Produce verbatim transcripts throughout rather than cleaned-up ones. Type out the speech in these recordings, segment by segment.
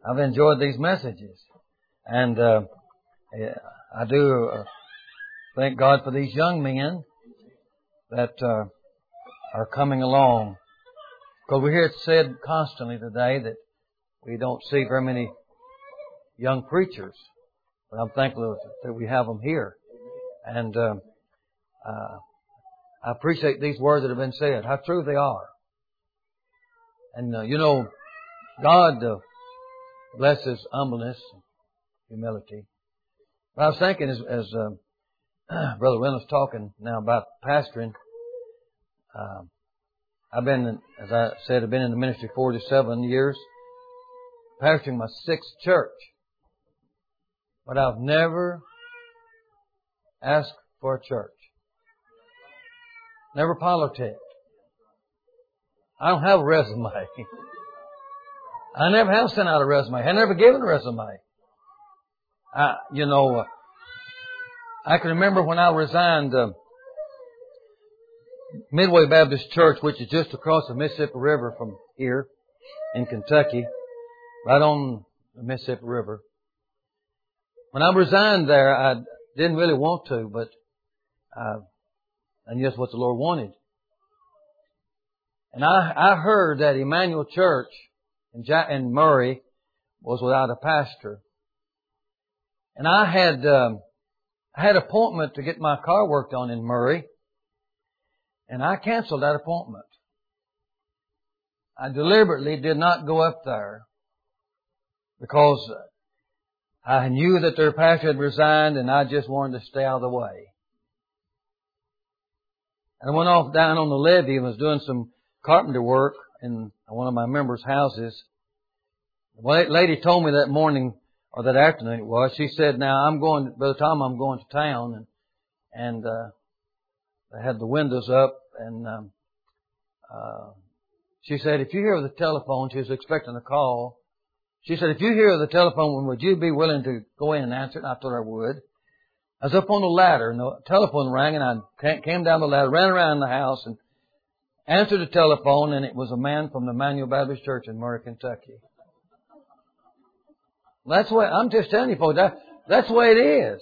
I've enjoyed these messages. And uh, I do uh, thank God for these young men that uh, are coming along. Because we hear it said constantly today that we don't see very many young preachers. But I'm thankful that we have them here. And uh, uh, I appreciate these words that have been said, how true they are. And, uh, you know, God uh, blesses humbleness and humility. But I was thinking as, as uh, Brother Wynn was talking now about pastoring, uh, I've been, as I said, I've been in the ministry forty-seven years, pastoring my sixth church. But I've never asked for a church. Never politicked. I don't have a resume. I never have sent out a resume. I never given a resume. I, you know, uh, I can remember when I resigned uh, Midway Baptist Church, which is just across the Mississippi River from here in Kentucky, right on the Mississippi River. When I resigned there, I didn't really want to, but uh, I knew that's what the Lord wanted. And I, I heard that Emmanuel Church in, ja- in Murray was without a pastor. And I had um, I had an appointment to get my car worked on in Murray, and I canceled that appointment. I deliberately did not go up there because I knew that their pastor had resigned, and I just wanted to stay out of the way. And I went off down on the levee and was doing some carpenter work in one of my members' houses. The lady told me that morning, or that afternoon it was, she said, now I'm going, Brother Tom, I'm going to town. And, and uh, I had the windows up, and um, uh, she said, if you hear the telephone, she was expecting a call. She said, if you hear the telephone, would you be willing to go in and answer it? And I thought I would. I was up on the ladder, and the telephone rang, and I came down the ladder, ran around the house, and answered the telephone, and it was a man from the Emmanuel Baptist Church in Murray, Kentucky. That's what I'm just telling you, folks. That, that's the way it is.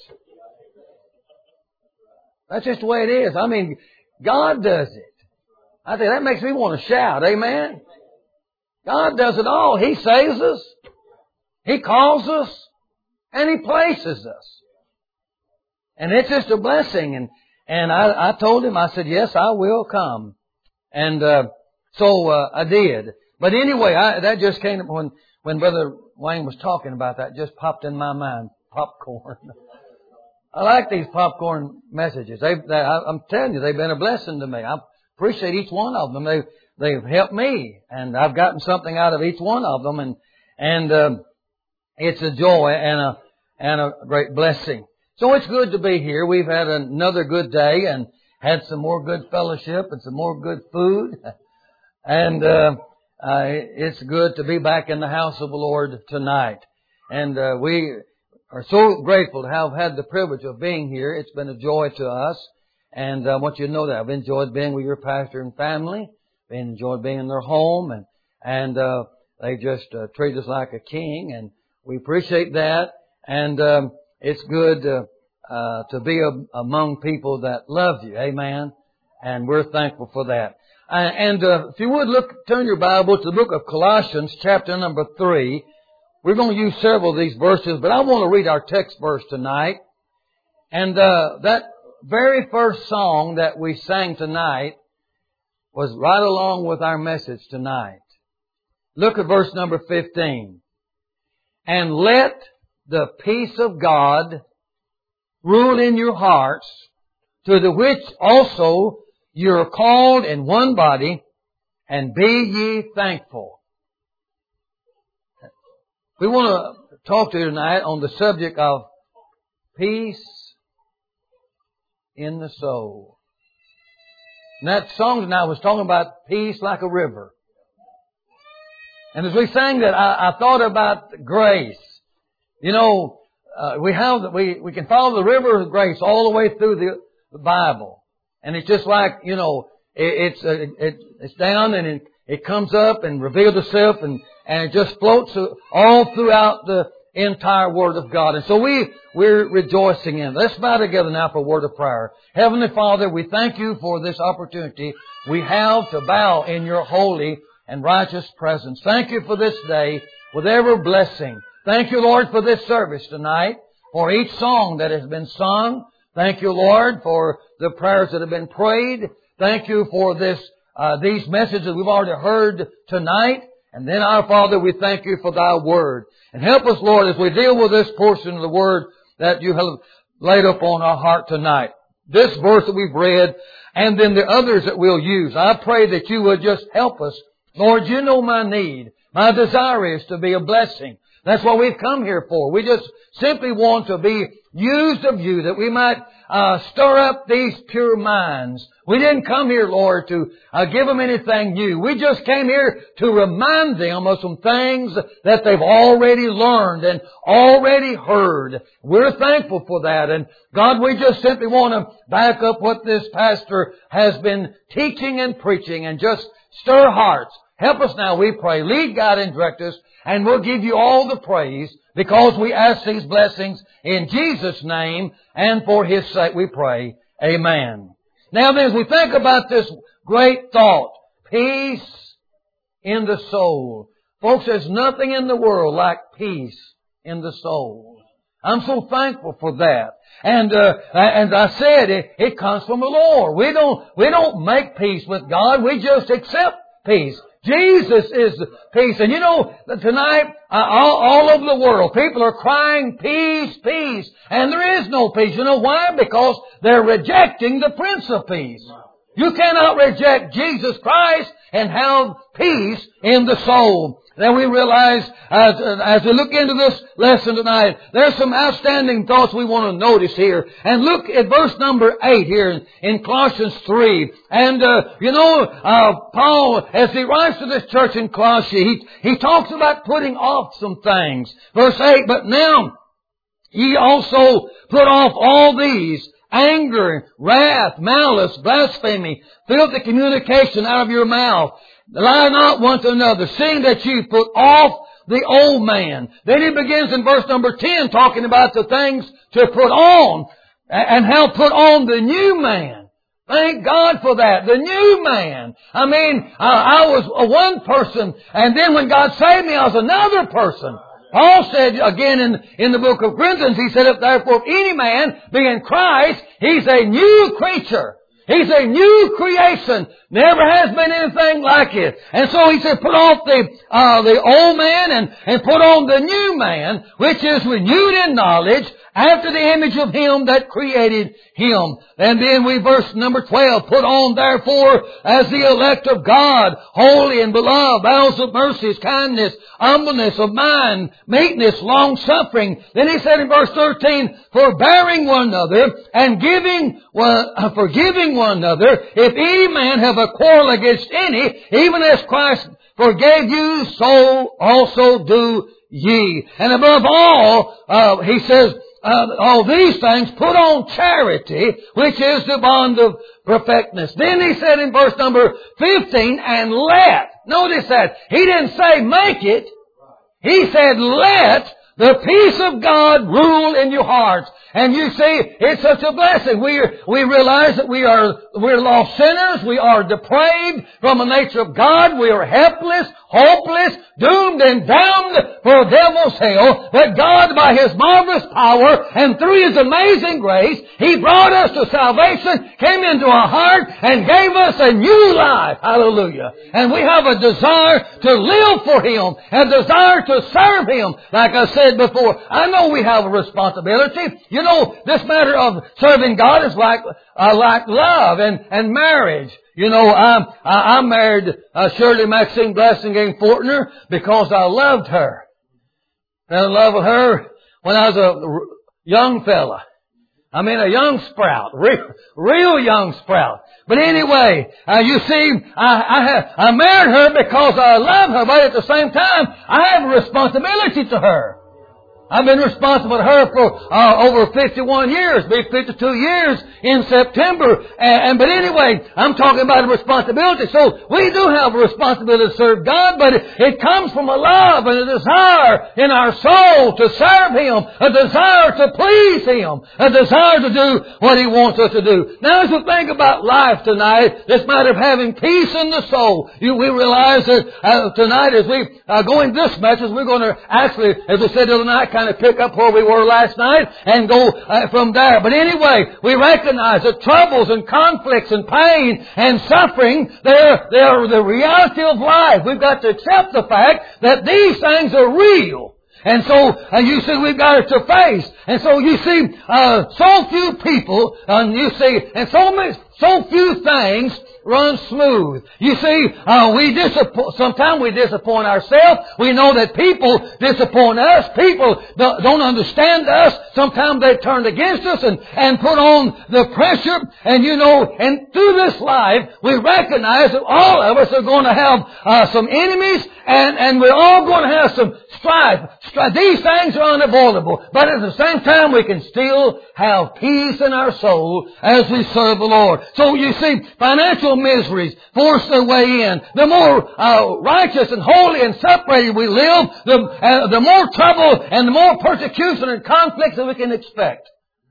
That's just the way it is. I mean, God does it. I think that makes me want to shout. Amen. God does it all. He saves us. He calls us, and He places us. And it's just a blessing. And and I, I told him, I said, yes, I will come. And uh, so uh, I did. But anyway, I, that just came when when Brother Wayne was talking about that. Just popped in my mind. Popcorn. I like these popcorn messages. They, they, I, I'm telling you, they've been a blessing to me. I appreciate each one of them. They they've helped me, and I've gotten something out of each one of them. And and uh, it's a joy and a and a great blessing. So it's good to be here. We've had another good day and had some more good fellowship and some more good food. And uh, uh, it's good to be back in the house of the Lord tonight. And uh, we are so grateful to have had the privilege of being here. It's been a joy to us. And I want you to know that I've enjoyed being with your pastor and family. I've enjoyed being in their home. And, and uh, they just uh, treat us like a king. And we appreciate that. And um, it's good uh, uh, to be a, among people that love you. Amen. And we're thankful for that. Uh, and uh, if you would look, turn your Bible to the book of Colossians, chapter number three. We're going to use several of these verses, but I want to read our text verse tonight. And uh, that very first song that we sang tonight was right along with our message tonight. Look at verse number fifteen. And let the peace of God rule in your hearts, to the which also you are called in one body, and be ye thankful. We want to talk to you tonight on the subject of peace in the soul. And that song tonight was talking about peace like a river. And as we sang that, I, I thought about grace. You know, uh, we have we we can follow the river of grace all the way through the, the Bible, and it's just like you know, it, it's uh, it, it's down and it, it comes up and reveals itself, and and it just floats all throughout the entire Word of God. And so we, we're rejoicing in it. Let's bow together now for a word of prayer. Heavenly Father, we thank You for this opportunity we have to bow in Your holy and righteous presence. Thank You for this day with every blessing. Thank You, Lord, for this service tonight, for each song that has been sung. Thank You, Lord, for the prayers that have been prayed. Thank You for this, uh, these messages we've already heard tonight. And then, our Father, we thank You for Thy Word. And help us, Lord, as we deal with this portion of the Word that You have laid upon our heart tonight. This verse that we've read, and then the others that we'll use. I pray that You would just help us. Lord, You know my need. My desire is to be a blessing. That's what we've come here for. We just simply want to be used of You, that we might uh, stir up these pure minds. We didn't come here, Lord, to uh, give them anything new. We just came here to remind them of some things that they've already learned and already heard. We're thankful for that. And God, we just simply want to back up what this pastor has been teaching and preaching and just stir hearts. Help us now, we pray. Lead, guide, and direct us. And we'll give You all the praise because we ask these blessings in Jesus' name, and for His sake we pray. Amen. Now then, as we think about this great thought, peace in the soul. Folks, there's nothing in the world like peace in the soul. I'm so thankful for that. And uh, as I said, it, it comes from the Lord. We don't, we don't make peace with God. We just accept peace. Jesus is peace. And you know, tonight, uh, all, all over the world, people are crying, peace, peace. And there is no peace. You know why? Because they're rejecting the Prince of Peace. You cannot reject Jesus Christ and have peace in the soul. Then we realize, as, as we look into this lesson tonight, there's some outstanding thoughts we want to notice here. And look at verse number eight here in, in Colossians three. And, uh, you know, uh, Paul, as he writes to this church in Colossae, he, he talks about putting off some things. Verse eight, but now ye also put off all these, anger, wrath, malice, blasphemy, filthy communication out of your mouth. Lie not one to another, seeing that you put off the old man. Then he begins in verse number ten talking about the things to put on and how put on the new man. Thank God for that. The new man. I mean, I, I was one person, and then when God saved me, I was another person. Paul said again in, in the book of Corinthians, he said, if therefore any man be in Christ, he's a new creature. He's a new creation. Never has been anything like it. And so he said, put off the, uh, the old man and, and put on the new man, which is renewed in knowledge after the image of Him that created him. And then we, verse number twelve, put on therefore as the elect of God, holy and beloved, bowels of mercies, kindness, humbleness of mind, meekness, long-suffering. Then he said in verse thirteen, forbearing one another and giving, well, forgiving one another, if any man have a quarrel against any, even as Christ forgave you, so also do ye. And above all, uh, he says, Uh, all these things, put on charity, which is the bond of perfectness. Then he said in verse number fifteen, and let. Notice that. He didn't say make it. He said let the peace of God rule in your hearts. And you see, it's such a blessing. We are, we realize that we are, we're lost sinners. We are depraved from the nature of God. We are helpless, hopeless, doomed and damned for devil's hell. But God, by His marvelous power and through His amazing grace, He brought us to salvation, came into our heart, and gave us a new life. Hallelujah. And we have a desire to live for Him, a desire to serve Him. Like I said before, I know we have a responsibility. You know, this matter of serving God is like, uh, like love and, and marriage. You know, I'm, I, I married uh, Shirley Maxine Blessingame Fortner because I loved her. Fell in love with her when I was a young fella. I mean, a young sprout, real, real young sprout. But anyway, uh, you see, I, I, have, I married her because I love her, but at the same time, I have a responsibility to her. I've been responsible to her for uh, over fifty-one years, be fifty-two years in September. And, and but anyway, I'm talking about a responsibility. So we do have a responsibility to serve God, but it, it comes from a love and a desire in our soul to serve Him, a desire to please Him, a desire to do what He wants us to do. Now, as we think about life tonight, this matter of having peace in the soul, you, we realize that uh, tonight, as we uh, go into this message, we're going to actually, as I said the other night, kind of pick up where we were last night and go uh, from there. But anyway, we recognize that troubles and conflicts and pain and suffering, they're, they're the reality of life. We've got to accept the fact that these things are real. And so, uh, you see, we've got it to face. And so, you see, uh, so few people, and you see, and so many, so few things run smooth. You see, uh, we disappoint, sometimes we disappoint ourselves. We know that people disappoint us. People don't, don't understand us. Sometimes they turn against us and, and put on the pressure. And you know, and through this life, we recognize that all of us are going to have uh, some enemies, and, and we're all going to have some strife. strife. These things are unavoidable. But at the same time, we can still have peace in our soul as we serve the Lord. So you see, financial miseries force their way in. The more uh, righteous and holy and separated we live, the, uh, the more trouble and the more persecution and conflicts that we can expect.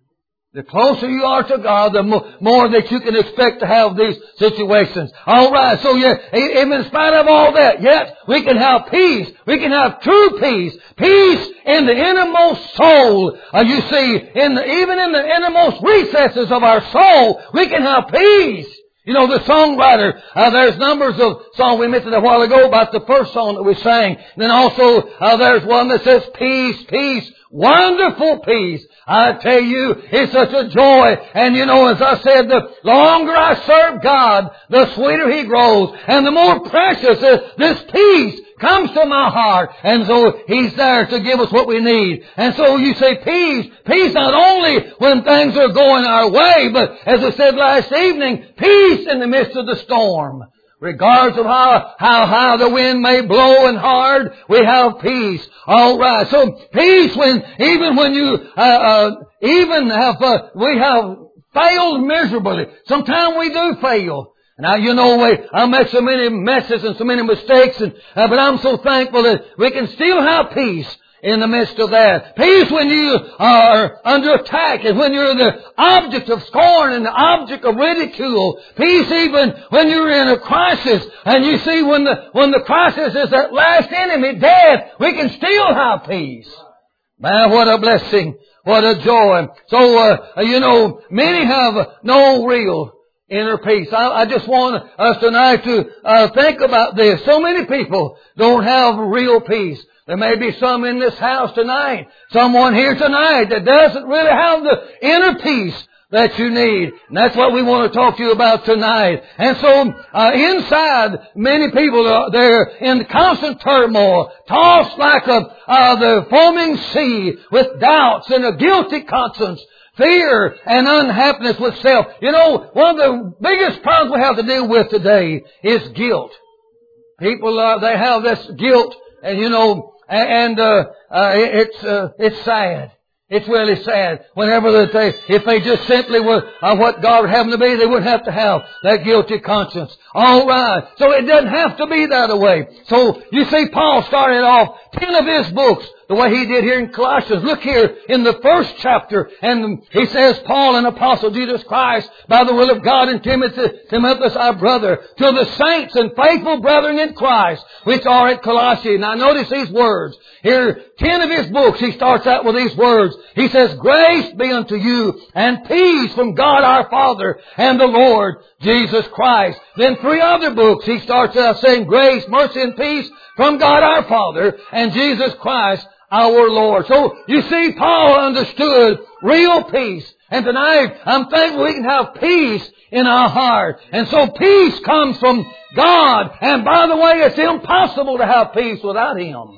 The closer you are to God, the more, more that you can expect to have these situations. All right, so yeah, even in spite of all that, yet we can have peace. We can have true peace. Peace in the innermost soul. Uh, you see, in the, even in the innermost recesses of our soul, we can have peace. You know, the songwriter, uh, there's numbers of songs we mentioned a while ago about the first song that we sang. Then also, uh, there's one that says, peace, peace, wonderful peace. I tell you, it's such a joy. And you know, as I said, the longer I serve God, the sweeter He grows. And the more precious is this peace comes to my heart. And so He's there to give us what we need. And so you say peace. Peace not only when things are going our way, but as I said last evening, peace in the midst of the storm. Regardless of how, how high the wind may blow and hard, we have peace. All right. So peace when, even when you, uh, uh, even have, uh, we have failed miserably. Sometimes we do fail. Now, you know, we, I make so many messes and so many mistakes, and, uh, but I'm so thankful that we can still have peace in the midst of that. Peace when you are under attack and when you're the object of scorn and the object of ridicule. Peace even when you're in a crisis. And you see, when the, when the crisis is that last enemy, death, we can still have peace. Man, what a blessing. What a joy. So, uh, you know, many have no real inner peace. I, I just want us tonight to uh, think about this. So many people don't have real peace. There may be some in this house tonight, someone here tonight that doesn't really have the inner peace that you need. And that's what we want to talk to you about tonight. And so, uh, inside, many people are, they're in constant turmoil, tossed like a, uh, the foaming sea with doubts and a guilty conscience, fear and unhappiness with self. You know, one of the biggest problems we have to deal with today is guilt. People, uh, they have this guilt, and you know, and, uh, uh, it's, uh, it's sad. It's really sad. Whenever they, if they just simply were uh, what God would have them to be, they wouldn't have to have that guilty conscience. All right. So it doesn't have to be that way. So you see, Paul started off ten of his books the way he did here in Colossians. Look here in the first chapter, and he says, Paul, an apostle of Jesus Christ, by the will of God, and Timothy, Timotheus, our brother, to the saints and faithful brethren in Christ, which are at Colossae. Now notice these words. Here, ten of his books, he starts out with these words. He says, grace be unto you and peace from God our Father and the Lord Jesus Christ. Then three other books, he starts out saying, grace, mercy, and peace from God our Father and Jesus Christ our Lord. So, you see, Paul understood real peace. And tonight, I'm thankful we can have peace in our heart. And so peace comes from God. And by the way, it's impossible to have peace without Him.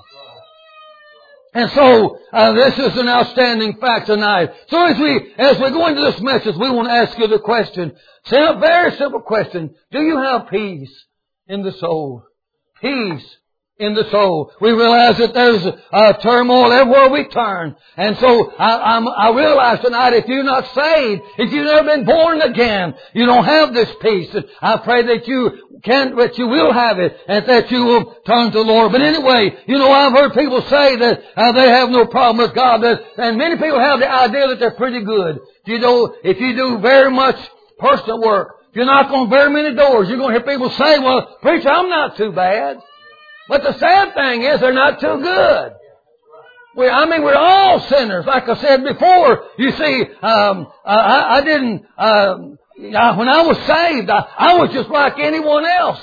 And so, uh, this is an outstanding fact tonight. So as we, as we go into this message, we want to ask you the question. Say a very simple question. Do you have peace in the soul? Peace in the soul. We realize that there's uh, turmoil everywhere we turn. And so I, I'm, I realize tonight if you're not saved, if you've never been born again, you don't have this peace. And I pray that you can, that you will have it and that you will turn to the Lord. But anyway, you know, I've heard people say that uh, they have no problem with God. That, and many people have the idea that they're pretty good. You know, if you do very much personal work, if you knock on very many doors, you're going to hear people say, well, preacher, I'm not too bad. But the sad thing is they're not too good. We, I mean, we're all sinners. Like I said before, you see, um, I, I didn't, um, when I was saved, I, I was just like anyone else.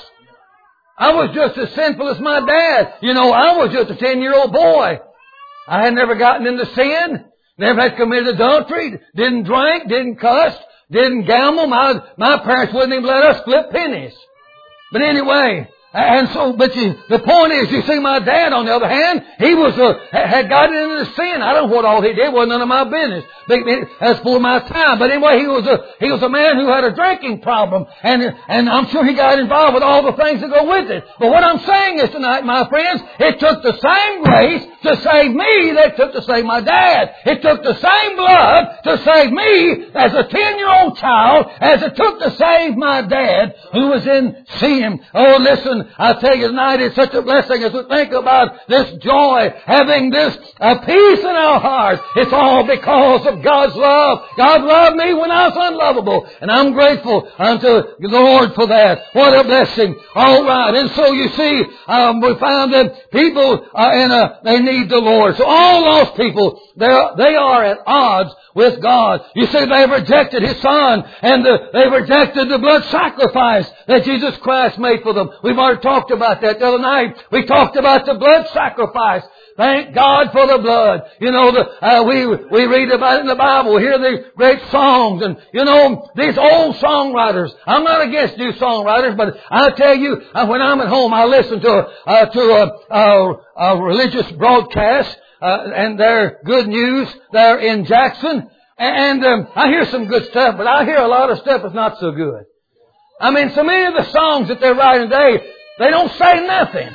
I was just as sinful as my dad. You know, I was just a ten-year-old boy. I had never gotten into sin, never had committed adultery, didn't drink, didn't cuss, didn't gamble. My, my parents wouldn't even let us flip pennies. But anyway, and so, but you, the point is, you see, my dad, on the other hand, he was a, had gotten into sin. I don't know what all he did. Wasn't none of my business. That's for my time. But anyway, he was a, he was a man who had a drinking problem. And, and I'm sure he got involved with all the things that go with it. But what I'm saying is tonight, my friends, it took the same grace to save me that it took to save my dad. It took the same blood to save me as a ten-year-old child as it took to save my dad who was in sin. Oh, listen, I tell you tonight, it's such a blessing as we think about this joy, having this uh, peace in our hearts. It's all because of God's love. God loved me when I was unlovable. And I'm grateful unto the Lord for that. What a blessing. All right. And so you see, um, we found that people are in a, they need the Lord. So all lost people, they're, they are at odds with God. You see, they've rejected His Son, and the, they've rejected the blood sacrifice that Jesus Christ made for them. We've already talked about that the other night. We talked about the blood sacrifice. Thank God for the blood. You know, the, uh, we we read about it in the Bible. We hear these great songs, and you know, these old songwriters. I'm not against new songwriters, but I tell you, uh, when I'm at home, I listen to uh, to a, a, a religious broadcast. Uh, and they're good news there in Jackson. And um, I hear some good stuff, but I hear a lot of stuff that's not so good. I mean, so many of the songs that they're writing today, they don't say nothing.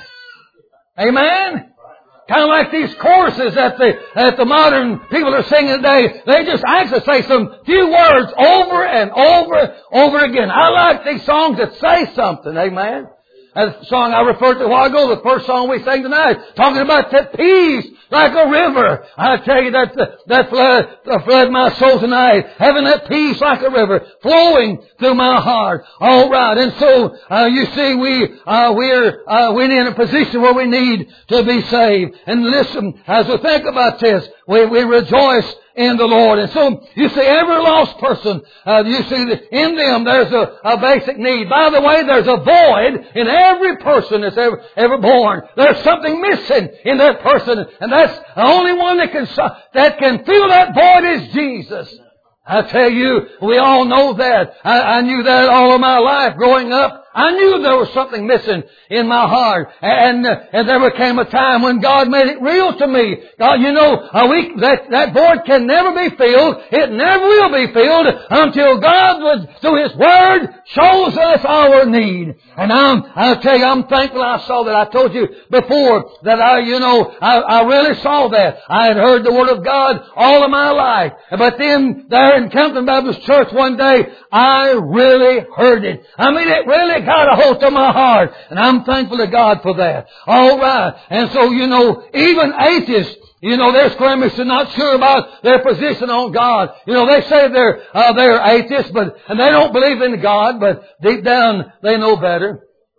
Amen? Kind of like these choruses that the, that the modern people are singing today. They just actually say some few words over and over, over again. I like these songs that say something. Amen? That song I referred to a while ago, the first song we sang tonight, talking about that peace like a river. I tell you, that that flood, that flood my soul tonight, having that peace like a river flowing through my heart. All right, and so uh, you see, we uh, we're uh, we're in a position where we need to be saved. And listen, as we think about this, we we rejoice in the Lord. And so, you see, every lost person, uh, you see, that in them there's a, a basic need. By the way, there's a void in every person that's ever, ever born. There's something missing in that person, and that's the only one that can, that can fill that void is Jesus. I tell you, we all know that. I, I knew that all of my life growing up. I knew there was something missing in my heart. And, uh, and there came a time when God made it real to me. God, you know, a week, that, that void can never be filled. It never will be filled until God, would, through His Word, shows us our need. And I'm, I'll tell you, I'm thankful I saw that. I told you before that I, you know, I, I really saw that. I had heard the Word of God all of my life. But then there in Compton Baptist Church one day, I really heard it. I mean, it really got a hold of my heart. And I'm thankful to God for that. All right. And so, you know, even atheists, you know, they're squeamish and not sure about their position on God. You know, they say they're, uh, they're atheists, but, and they don't believe in God, but deep down they know better.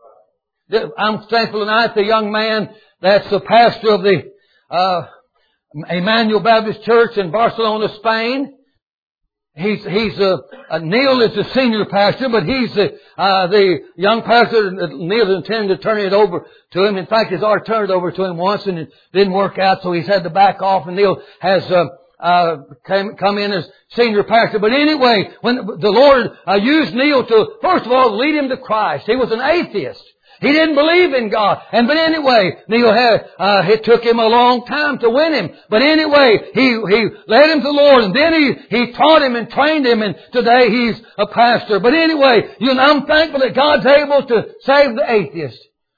I'm thankful tonight the young man that's the pastor of the, uh, Emmanuel Baptist Church in Barcelona, Spain. He's, he's, uh, uh, Neil is the senior pastor, but he's the, uh, the young pastor. Neil is intending to turn it over to him. In fact, he's already turned it over to him once and it didn't work out, so he's had to back off, and Neil has, uh, uh, came, come in as senior pastor. But anyway, when the Lord, uh, used Neil to, first of all, lead him to Christ. He was an atheist. He didn't believe in God. And but anyway, Neil had, uh, it took him a long time to win him. But anyway, he, he led him to the Lord, and then he, he taught him and trained him, and today he's a pastor. But anyway, you know, I'm thankful that God's able to save the atheist.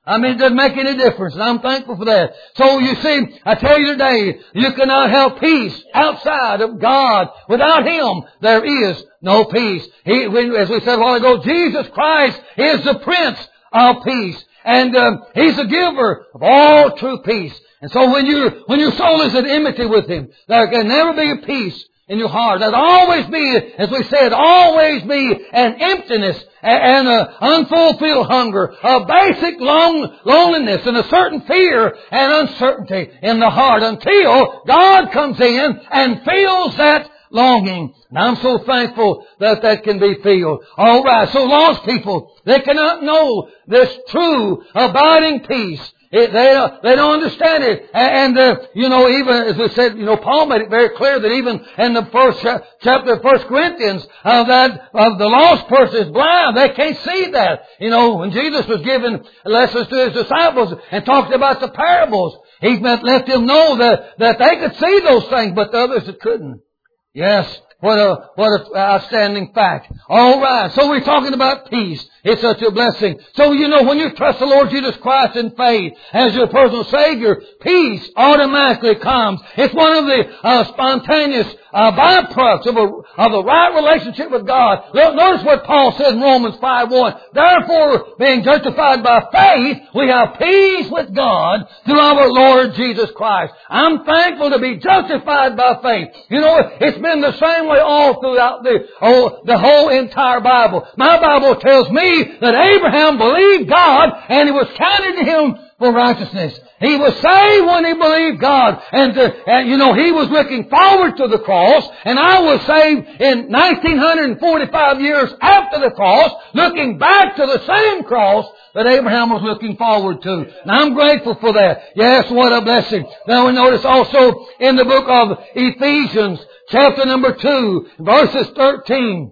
I mean, it doesn't make any difference, and I'm thankful for that. So you see, I tell you today, you cannot have peace outside of God. Without Him, there is no peace. He, as we said a while ago, Jesus Christ is the Prince of Peace. And um, He's the giver of all true peace. And so when you when your soul is at enmity with Him, there can never be a peace in your heart. There'll always be, as we said, always be an emptiness and an unfulfilled hunger, a basic long, loneliness and a certain fear and uncertainty in the heart until God comes in and fills that longing. And I'm so thankful that that can be filled. All right, so lost people, they cannot know this true, abiding peace. It, they, don't, they don't understand it. And, uh, you know, even as we said, you know, Paul made it very clear that even in the first cha- chapter of First Corinthians, uh, that of the lost person is blind. They can't see that. You know, when Jesus was giving lessons to His disciples and talked about the parables, He let them know that, that they could see those things, but the others that couldn't. Yes. What a, what a outstanding fact. All right. So we're talking about peace. It's such a blessing. So, you know, when you trust the Lord Jesus Christ in faith as your personal Savior, peace automatically comes. It's one of the uh, spontaneous uh, byproducts of a, of a right relationship with God. Notice what Paul says in Romans five one. Therefore, being justified by faith, we have peace with God through our Lord Jesus Christ. I'm thankful to be justified by faith. You know, it's been the same way all throughout the, oh, the whole entire Bible. My Bible tells me that Abraham believed God and it was counted to him for righteousness. He was saved when he believed God. And, uh, and you know, he was looking forward to the cross. And I was saved in nineteen forty-five years after the cross, looking back to the same cross that Abraham was looking forward to. And I'm grateful for that. Yes, what a blessing. Now we notice also in the book of Ephesians, chapter number two, verses thirteen.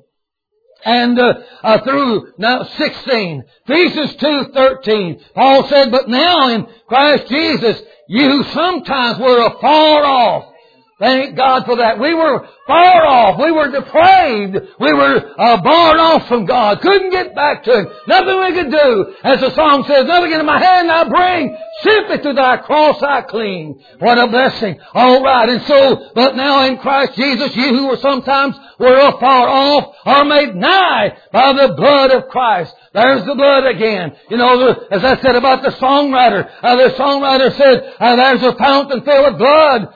And uh, uh, through now sixteen, Ephesians two thirteen, Paul said, "But now in Christ Jesus, you who sometimes were afar off." Thank God for that. We were far off. We were depraved. We were uh, barred off from God. Couldn't get back to Him. Nothing we could do. As the song says, "Nothing in my hand I bring. Simply to Thy cross I cling." What a blessing. All right. And so, but now in Christ Jesus, you who were sometimes were afar off are made nigh by the blood of Christ. There's the blood again. You know, the, as I said about the songwriter, uh, the songwriter said, uh, there's a fountain filled with blood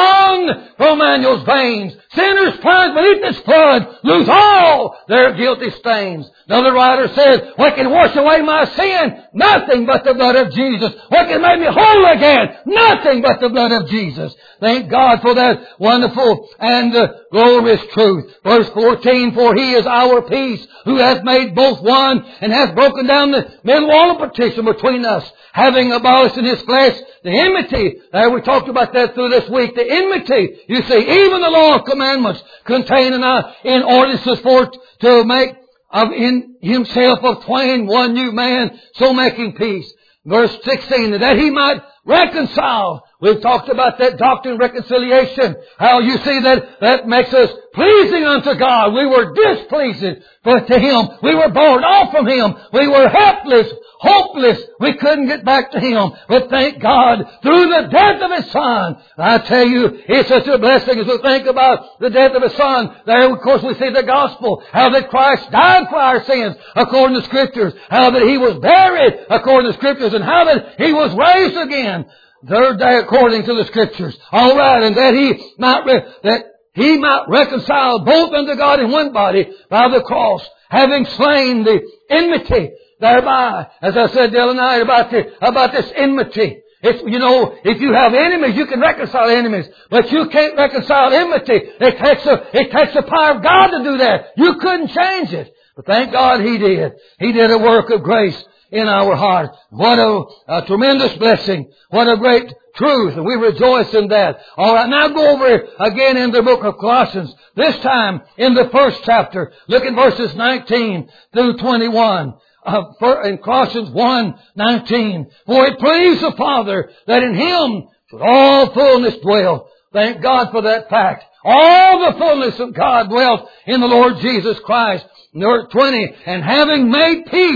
drawn from Emmanuel's veins. Sinners plunged beneath this flood lose all their guilty stains. Another writer said, what can wash away my sin? Nothing but the blood of Jesus. What can make me whole again? Nothing but the blood of Jesus. Thank God for that wonderful and uh, glorious truth. Verse fourteen, "For He is our peace, who hath made both one, and hath broken down the middle wall of partition between us, having abolished in His flesh the enmity." There, we talked about that through this week. The enmity. You see, even the law of commandments contain in, uh, in ordinances for to make of in Himself of twain one new man, so making peace. Verse sixteen, "That He might reconcile." We've talked about that doctrine of reconciliation. How you see that that makes us pleasing unto God. We were displeasing but to Him. We were barred off from Him. We were helpless, hopeless. We couldn't get back to Him. But thank God, through the death of His Son, I tell you, it's such a blessing as we think about the death of His Son. There, of course, we see the gospel. How that Christ died for our sins, according to Scriptures. How that He was buried, according to Scriptures. And how that He was raised again, third day, according to the Scriptures. All right, and that He might re- that He might reconcile both unto God in one body by the cross, having slain the enmity thereby. As I said the other night about the about this enmity. It's, you know, if you have enemies, you can reconcile enemies, but you can't reconcile enmity. It takes a it takes the power of God to do that. You couldn't change it, but thank God He did. He did a work of grace in our heart. What a, a tremendous blessing. What a great truth. And we rejoice in that. All right, now go over again in the book of Colossians. This time in the first chapter. Look at verses nineteen through twenty-one. Uh, for, in Colossians one nineteen. "For it pleased the Father that in Him should all fullness dwell." Thank God for that fact. All the fullness of God dwelt in the Lord Jesus Christ. Verse twenty. "And having made peace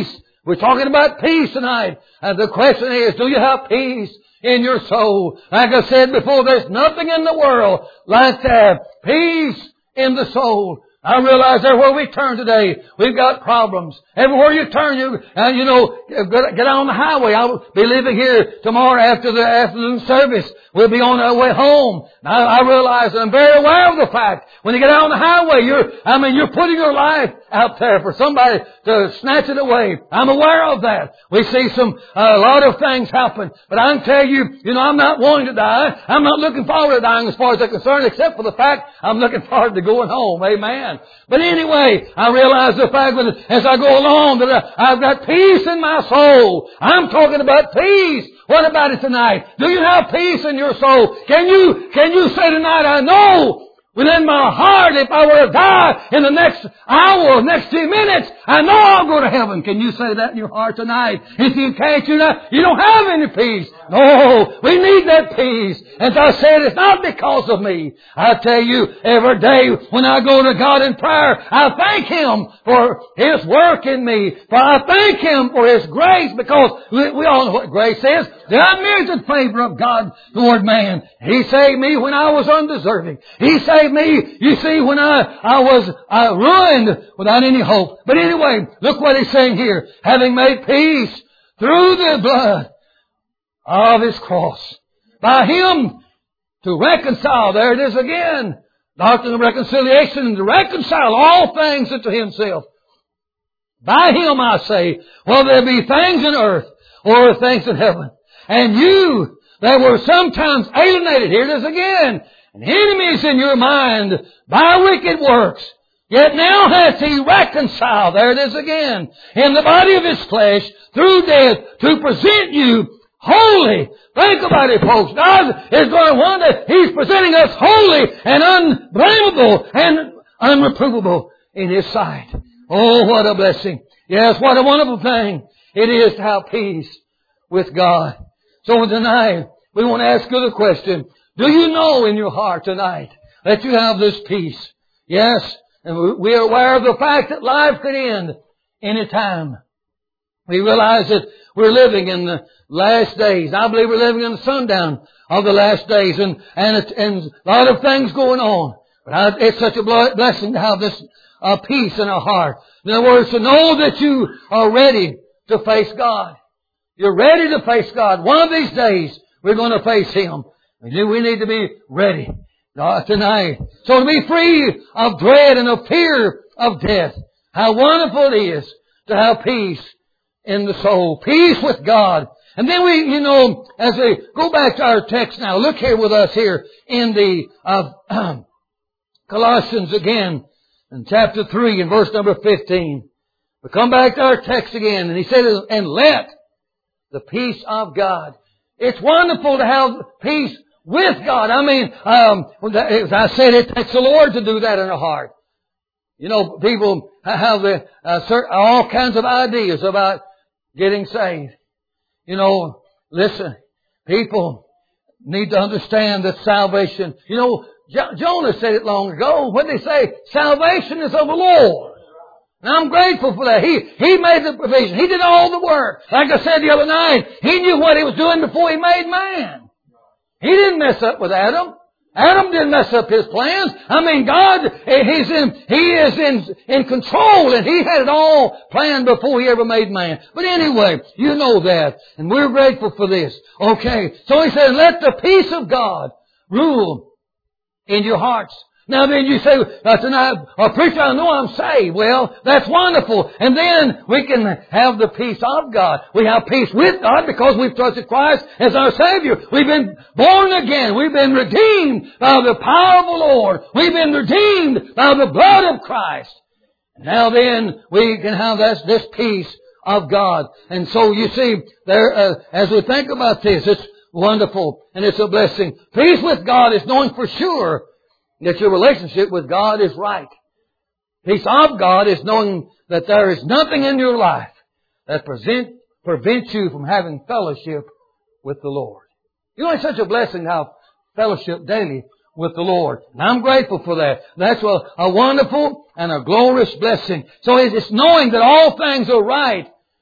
We're talking about peace tonight. And the question is, do you have peace in your soul? Like I said before, there's nothing in the world like that. Peace in the soul. I realize everywhere we turn today, we've got problems. Everywhere you turn, you, and you know, get, get on the highway. I'll be leaving here tomorrow after the afternoon service. We'll be on our way home. I, I realize, and I'm very aware of the fact, when you get out on the highway, you're, I mean, you're putting your life out there for somebody to snatch it away. I'm aware of that. We see some, a lot of things happen. But I can tell you, you know, I'm not wanting to die. I'm not looking forward to dying as far as I'm concerned, except for the fact I'm looking forward to going home. Amen. But anyway, I realize the fact that as I go along that I've got peace in my soul. I'm talking about peace. What about it tonight? Do you have peace in your soul? Can you, can you say tonight, I know within my heart, if I were to die in the next hour or next few minutes, I know I'll go to heaven. Can you say that in your heart tonight? If you can't, you not, you don't have any peace. No, we need that peace. As I said, it's not because of me. I tell you, every day when I go to God in prayer, I thank Him for His work in me. For I thank Him for His grace, because we, we all know what grace is. The unmerited favor of God toward man. He saved me when I was undeserving. He saved me, you see, when I, I was uh, ruined without any hope. But anyway, look what He's saying here. Having made peace through the blood of His cross. By Him to reconcile. There it is again. Doctrine of reconciliation, to reconcile all things unto Himself. By Him, I say, whether there be things in earth or things in heaven. And you that were sometimes alienated, here it is again, and enemies in your mind by wicked works, yet now hath He reconciled, there it is again, in the body of His flesh through death to present you holy. Think about it, folks. God is going to one day, He's presenting us holy and unblameable and unreprovable in His sight. Oh, what a blessing. Yes, what a wonderful thing it is to have peace with God. So tonight, we want to ask you the question, do you know in your heart tonight that you have this peace? Yes, and we are aware of the fact that life could end any time. We realize that we're living in the last days. I believe we're living in the sundown of the last days, and and, it, and a lot of things going on. But I, it's such a blessing to have this uh, peace in our heart. In other words, to know that you are ready to face God. You're ready to face God. One of these days, we're going to face Him. We need to be ready uh, tonight. So to be free of dread and of fear of death. How wonderful it is to have peace in the soul. Peace with God. And then we, you know, as we go back to our text now, look here with us here in the uh, Colossians again, in chapter three, in verse number fifteen. We come back to our text again, and he said, and let the peace of God. It's wonderful to have peace with God. I mean, um, as I said, it takes the Lord to do that in our heart. You know, people have the, uh, certain, all kinds of ideas about getting saved. You know, listen, people need to understand that salvation, you know, jo- Jonah said it long ago. What did he say? Salvation is of the Lord. And I'm grateful for that. He, he made the provision. He did all the work. Like I said the other night, He knew what He was doing before He made man. He didn't mess up with Adam. Adam didn't mess up His plans. I mean, God, He's in, He is in, in control, and He had it all planned before He ever made man. But anyway, you know that. And we're grateful for this. Okay. So He said, let the peace of God rule in your hearts. Now then you say, uh, tonight, oh, preacher, I know I'm saved. Well, that's wonderful. And then we can have the peace of God. We have peace with God because we've trusted Christ as our Savior. We've been born again. We've been redeemed by the power of the Lord. We've been redeemed by the blood of Christ. Now then, we can have this, this peace of God. And so you see, there, uh, as we think about this, it's wonderful and it's a blessing. Peace with God is knowing for sure that your relationship with God is right. Peace of God is knowing that there is nothing in your life that present, prevents you from having fellowship with the Lord. You know, it's such a blessing to have fellowship daily with the Lord. And I'm grateful for that. That's a, a wonderful and a glorious blessing. So it's knowing that all things are right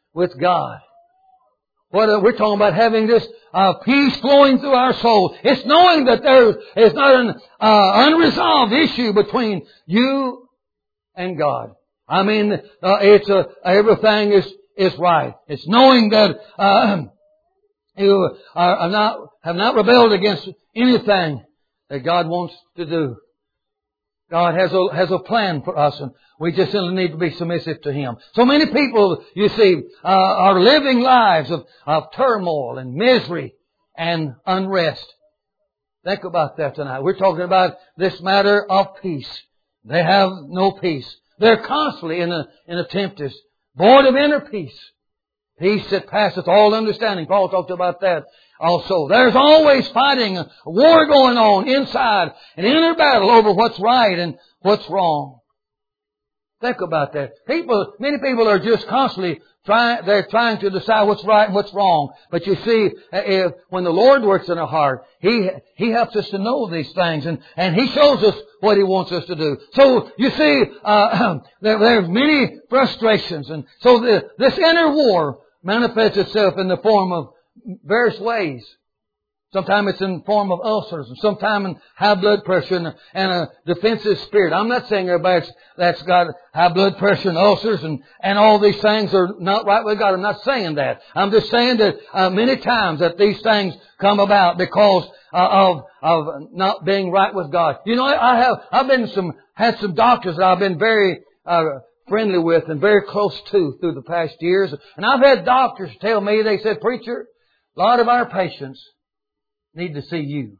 with God. What uh, we're talking about having this uh, peace flowing through our soul. It's knowing that there is not an uh, unresolved issue between you and God. I mean, uh, it's uh, everything is is right. It's knowing that uh, you are, are not have not rebelled against anything that God wants to do. God has a has a plan for us, and we just simply need to be submissive to Him. So many people, you see, uh, are living lives of, of turmoil and misery and unrest. Think about that tonight. We're talking about this matter of peace. They have no peace. They're constantly in a in a tempest, void of inner peace. Peace that passeth all understanding. Paul talked about that also. There's always fighting, a war going on inside, an inner battle over what's right and what's wrong. Think about that. People, many people are just constantly trying, they're trying to decide what's right and what's wrong. But you see, if, when the Lord works in our heart, He, He helps us to know these things, and, and He shows us what He wants us to do. So, you see, uh, there, there's many frustrations, and so the, this inner war manifests itself in the form of various ways. Sometimes it's in the form of ulcers, and sometimes in high blood pressure and a, and a defensive spirit. I'm not saying everybody that's got high blood pressure and ulcers and, and all these things are not right with God. I'm not saying that. I'm just saying that uh, many times that these things come about because uh, of of not being right with God. You know, I have I've been some had some doctors that I've been very uh, friendly with and very close to through the past years, and I've had doctors tell me, they said, "Preacher, a lot of our patients need to see you."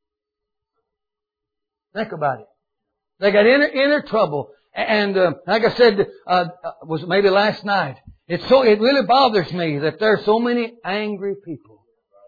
Think about it. They got inner inner trouble, and uh, like I said, uh, was maybe last night. It's so it really bothers me that there are so many angry people.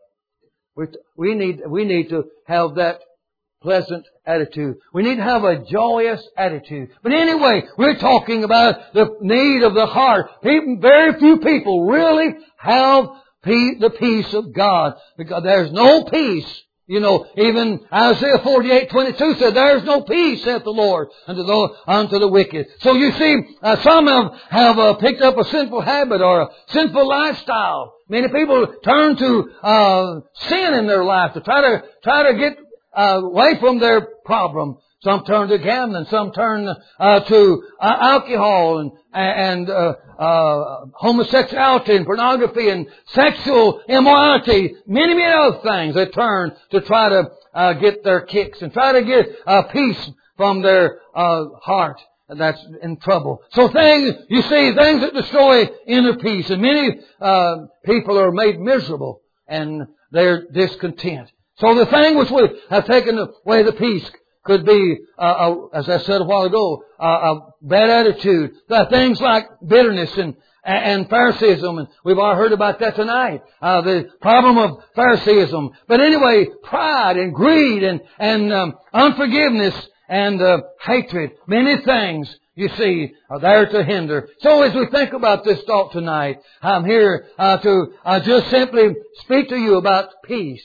We we need we need to have that pleasant attitude. We need to have a joyous attitude. But anyway, we're talking about the need of the heart. People, very few people really have the peace of God, because there's no peace. You know, even Isaiah forty-eight twenty-two said, "There's no peace, saith the Lord, unto the, unto the wicked." So you see, uh, some have, have uh, picked up a sinful habit or a sinful lifestyle. Many people turn to uh, sin in their life to try to try to get uh, away from their problem. Some turn to gambling. Some turn uh, to uh, alcohol and and uh, uh, homosexuality and pornography and sexual immorality. Many, many other things they turn to try to uh, get their kicks and try to get uh, peace from their uh, heart that's in trouble. So things, you see, things that destroy inner peace. And many uh, people are made miserable and they're discontent. So the thing which would have taken away the peace could be, uh, uh, as I said a while ago, uh, a bad attitude. Uh, things like bitterness and, and Phariseeism, and we've all heard about that tonight. Uh, the problem of Phariseeism. But anyway, pride and greed and, and um, unforgiveness and uh, hatred. Many things, you see, are there to hinder. So as we think about this thought tonight, I'm here uh, to uh, just simply speak to you about peace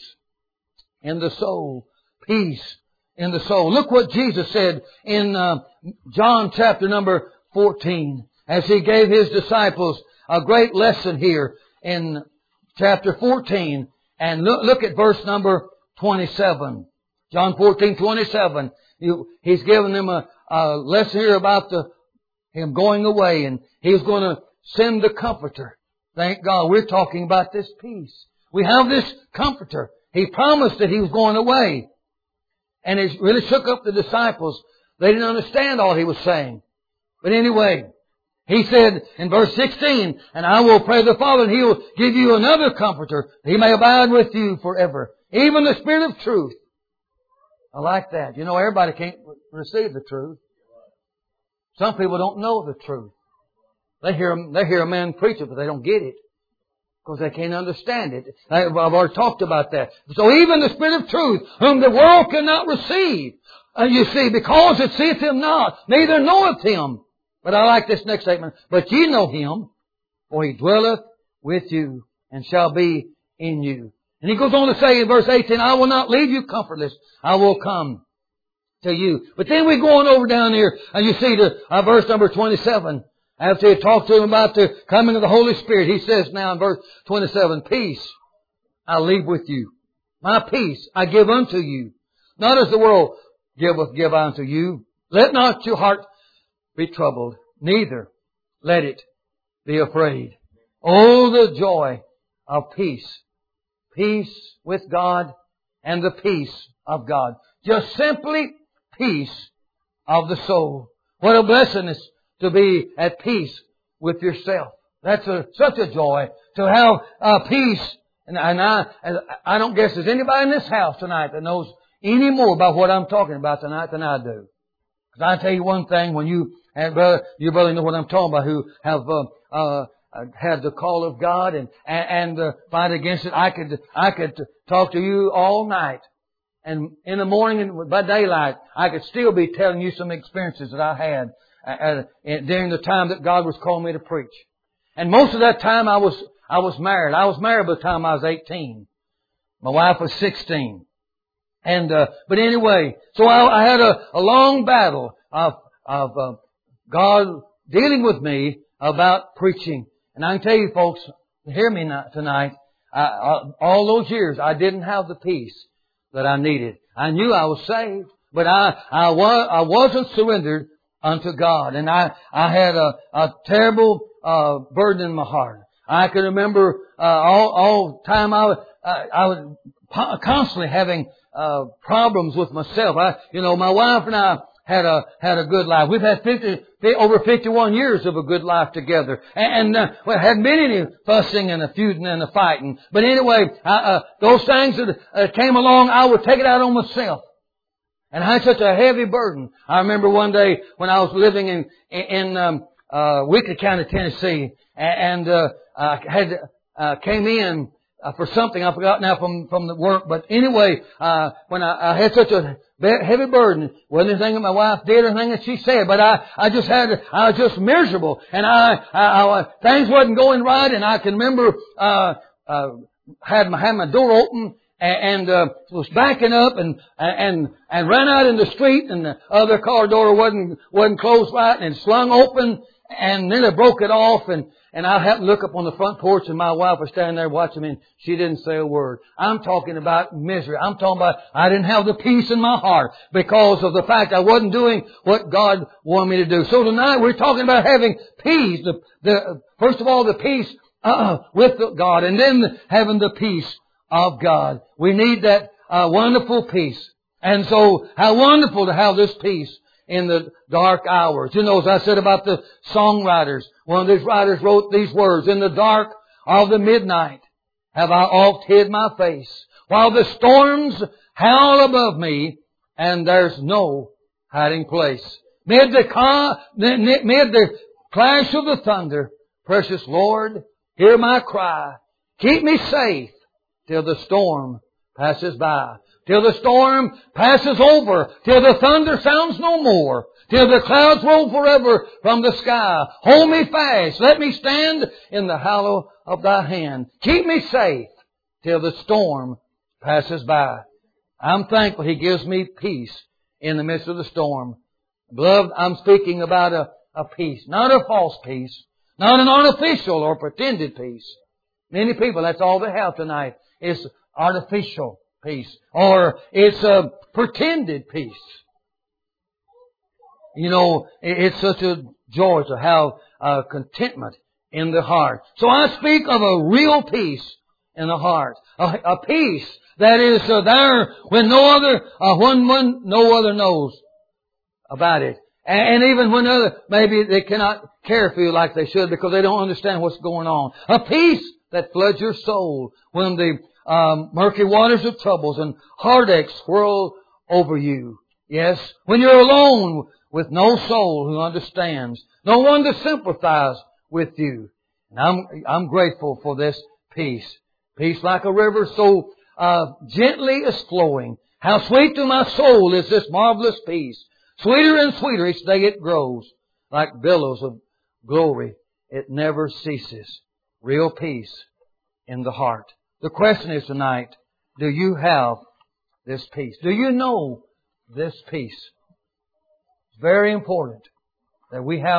in the soul. Peace in the soul. Look what Jesus said in uh, John chapter number fourteen, as He gave His disciples a great lesson here in chapter fourteen. And look, look at verse number twenty-seven. John fourteen twenty-seven. He, he's given them a, a lesson here about the Him going away, and He's going to send the Comforter. Thank God. We're talking about this peace. We have this Comforter. He promised that He was going away. And it really shook up the disciples. They didn't understand all He was saying. But anyway, He said in verse sixteen, "And I will pray the Father, and He will give you another Comforter, that He may abide with you forever, even the Spirit of truth." I like that. You know, everybody can't receive the truth. Some people don't know the truth. They hear, they hear a man preach it, but they don't get it, because they can't understand it. I've already talked about that. So even the Spirit of truth, whom the world cannot receive, uh, you see, because it seeth Him not, neither knoweth Him. But I like this next statement. "But ye know Him, for He dwelleth with you, and shall be in you." And He goes on to say in verse eighteen, "I will not leave you comfortless. I will come to you." But then we go on over down here, and you see the uh, verse number twenty-seven. After he talked to them about the coming of the Holy Spirit, he says now in verse twenty-seven, peace I leave with you. My peace I give unto you. Not as the world giveth, give I unto you. Let not your heart be troubled, neither let it be afraid. Oh, the joy of peace. Peace with God and the peace of God. Just simply peace of the soul. What a blessing is to be at peace with yourself. That's a, such a joy to have uh, peace. And, and I, I don't guess there's anybody in this house tonight that knows any more about what I'm talking about tonight than I do. Because I tell you one thing, when you and brother, you brother know what I'm talking about, who have uh, uh, had the call of God and and, and uh, fight against it. I could I could talk to you all night, and in the morning and by daylight, I could still be telling you some experiences that I had uh, uh, during the time that God was calling me to preach. And most of that time, I was I was married. I was married by the time I was eighteen. My wife was sixteen. And, uh, but anyway, so I, I had a, a long battle of, of, uh, God dealing with me about preaching. And I can tell you folks, hear me tonight, I, I, all those years I didn't have the peace that I needed. I knew I was saved, but I, I was, I wasn't surrendered unto God. And I, I had a, a terrible, uh, burden in my heart. I can remember, uh, all, all time I, I, I was constantly having Uh, problems with myself. I, you know, my wife and I had a had a good life. We've had fifty, over fifty-one years of a good life together, and, and uh, we hadn't been any fussing and a feuding and a fighting. But anyway, I, uh, those things that uh, came along, I would take it out on myself, and I had such a heavy burden. I remember one day when I was living in in um, uh, Weakley County, Tennessee, and uh, I had uh, came in. Uh, for something, I forgot now from, from the work, but anyway, uh, when I, I had such a heavy burden, wasn't anything that my wife did or anything that she said, but I, I just had, I was just miserable, and I, I, I things wasn't going right, and I can remember, uh, uh, had my, had my door open, and, and uh, was backing up, and, and, and ran out in the street, and the other car door wasn't, wasn't closed right, and it slung open, and then it broke it off, and, And I happened to look up on the front porch and my wife was standing there watching me and she didn't say a word. I'm talking about misery. I'm talking about I didn't have the peace in my heart because of the fact I wasn't doing what God wanted me to do. So tonight we're talking about having peace. The, the, first of all, the peace uh, with God, and then having the peace of God. We need that uh, wonderful peace. And so how wonderful to have this peace in the dark hours. You know, as I said about the songwriters, one of these writers wrote these words, in the dark of the midnight have I oft hid my face, while the storms howl above me, and there's no hiding place. Mid the, ca- mid the clash of the thunder, precious Lord, hear my cry. Keep me safe till the storm passes by. Till the storm passes over, till the thunder sounds no more, till the clouds roll forever from the sky. Hold me fast, let me stand in the hollow of Thy hand. Keep me safe till the storm passes by. I'm thankful He gives me peace in the midst of the storm. Beloved, I'm speaking about a, a peace, not a false peace, not an artificial or pretended peace. Many people, that's all they have tonight, is artificial peace, or it's a pretended peace. You know, it's such a joy to have uh, contentment in the heart. So I speak of a real peace in the heart, a, a peace that is uh, there when no other, uh, when one no other knows about it, and, and even when other maybe they cannot care for you like they should because they don't understand what's going on. A peace that floods your soul when the Um, murky waters of troubles and heartaches swirl over you. Yes, when you're alone with no soul who understands, no one to sympathize with you. And I'm, I'm grateful for this peace. Peace like a river so uh, gently is flowing. How sweet to my soul is this marvelous peace. Sweeter and sweeter each day it grows. Like billows of glory, it never ceases. Real peace in the heart. The question is tonight, do you have this peace? Do you know this peace? It's very important that we have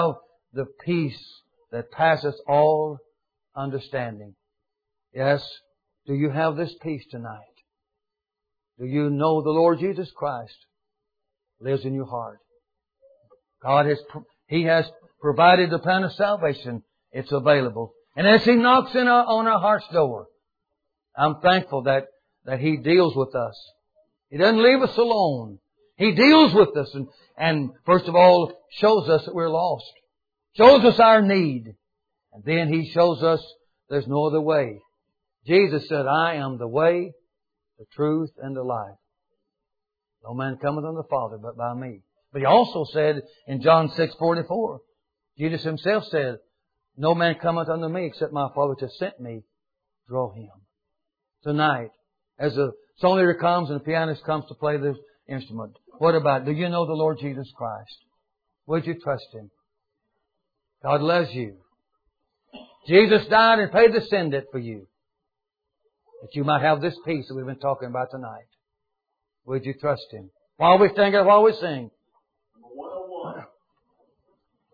the peace that passeth all understanding. Yes, do you have this peace tonight? Do you know the Lord Jesus Christ lives in your heart? God has, He has provided the plan of salvation. It's available. And as He knocks in our, on our heart's door, I'm thankful that, that He deals with us. He doesn't leave us alone. He deals with us and, and first of all shows us that we're lost. Shows us our need. And then He shows us there's no other way. Jesus said, I am the way, the truth, and the life. No man cometh unto the Father but by me. But He also said in John six forty-four, Jesus Himself said, no man cometh unto me except my Father which hath sent me draw him. Tonight, as the song leader comes and the pianist comes to play this instrument, what about, do you know the Lord Jesus Christ? Would you trust Him? God loves you. Jesus died and paid the sin debt for you, that you might have this peace that we've been talking about tonight. Would you trust Him? While we think of, while we sing,